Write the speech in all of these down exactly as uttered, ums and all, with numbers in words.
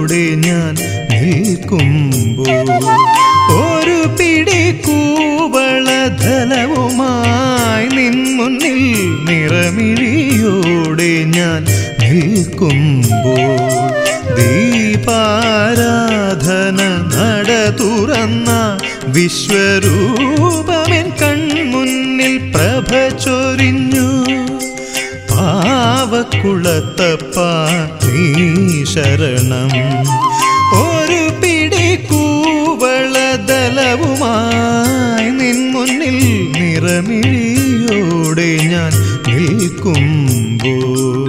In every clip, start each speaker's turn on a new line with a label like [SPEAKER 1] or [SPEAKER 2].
[SPEAKER 1] നിറമിഴിയോടെ ഞാൻ നിൽക്കുമ്പോൾ ഒരു പിടി കൂവളധലവുമായി നിൻ മുന്നിൽ നിറമിഴിയോടെ ഞാൻ നിൽക്കുമ്പോൾ ദീപാരാധന നട തുറന്ന വിശ്വരൂപമെൻ കൺമുന്നിൽ പ്രഭ ചൊരിഞ്ഞു. പാവക്കുളത്തപ്പ നീ ശരണം. ഒരു പിടി കൂവളദലവുമായി നിൻ മുന്നിൽ നിറമിഴിയോടെ ഞാൻ നിൽക്കുമ്പോൾ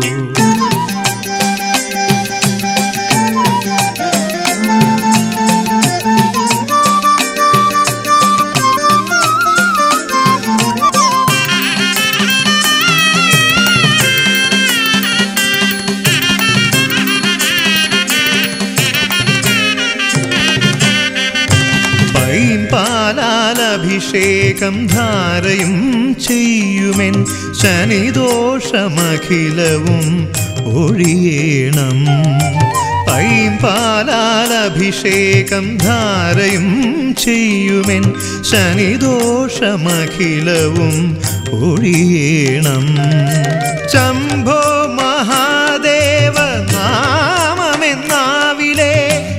[SPEAKER 1] പാലാലഭിഷേകം ധാരയും ചെയ്യുമെൻ ശനിദോഷമഖിലവും ഒഴിയേണം. പൈമ്പാലാലഭിഷേകം ധാരയും ചെയ്യുമെൻ ശനിദോഷമഖിലവും ഒഴിയേണം. ശംഭോ മഹാദേവ നാമമെന്നാവിലെ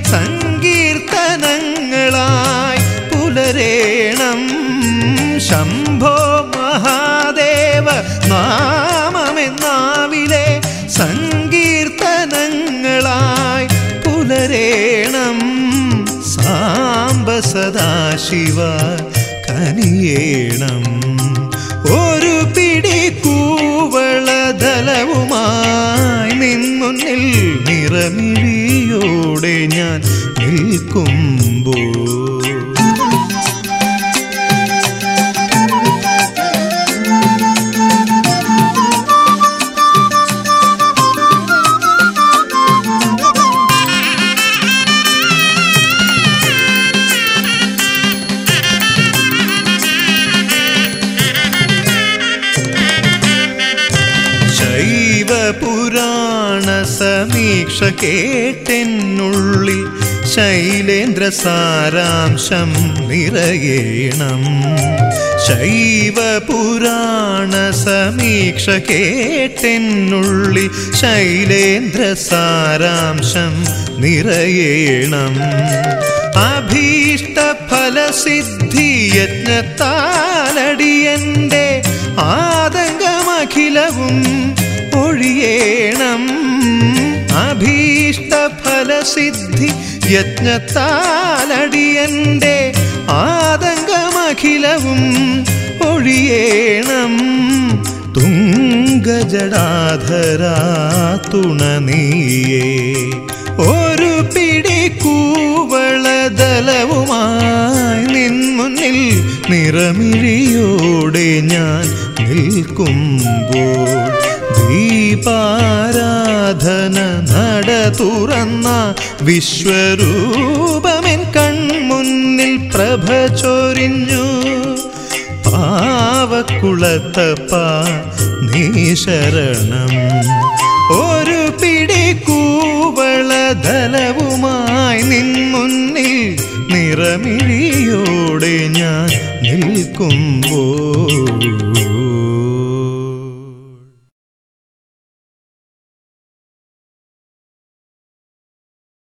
[SPEAKER 1] സങ്കീർത്തനങ്ങളായി പുലരേണം. ശംഭോ മഹാദേവ നാമമെന്നാവിലെ സങ്കീർത്തനങ്ങളായി പുലരേണം. സാംബ സദാശിവ കനിയേണം. ഒരു പിടി കൂവളദലവുമായി നിൻ മുന്നിൽ നിറമിഴിയോടെ ഞാൻ നിൽക്കുമ്പോൾ പുരാണ സമീക്ഷ കേട്ടെന്നുള്ളിൽ ശൈലേന്ദ്ര സാരാംശം നിറയേണം. ശൈവ പുരാണ സമീക്ഷ കേട്ടെന്നുള്ളിൽ ശൈലേന്ദ്ര സാരാംശം നിറയേണം. അഭീഷ്ട ഫലസിദ്ധി യജ്ഞത്താലടിയന്റെ ആതങ്കമഖിലവും ഒഴിയേണം. അഭീഷ്ട ഫലസിദ്ധി യജ്ഞത്താലടിയന്റെ ആതങ്കമഖിലവും ഒഴിയേണം. തുംഗജടാധരാ തുണ നീയേ. ഒരു പിടി കൂവളദലവുമായി നിൻ മുന്നിൽ നിറമിഴിയോടെ ഞാൻ നിൽക്കുമ്പോൾ ദീപാരാധന നട തുറന്ന വിശ്വരൂപമെൻ കൺമുന്നിൽ പ്രഭ ചൊരിഞ്ഞു. പാവക്കുളത്തപ്പ നീ ശരണം. ഒരു പിടി കൂവളദലവുമായി നിൻ മുന്നിൽ നിറമിഴിയോടെ ഞാൻ നിൽക്കുമ്പോൾ